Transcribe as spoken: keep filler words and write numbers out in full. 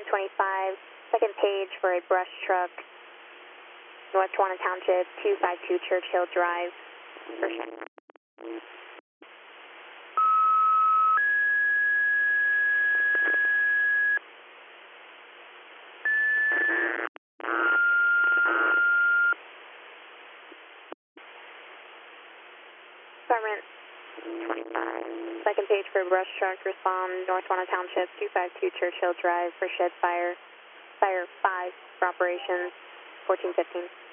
twenty-five, second page for a brush truck, North Tawana Township, two five two Churchill Drive. For sure. Department twenty-five, second page for a brush truck, respond North Tawana Township, two five two Churchill Drive for shed fire, fire five for operations, fourteen fifteen.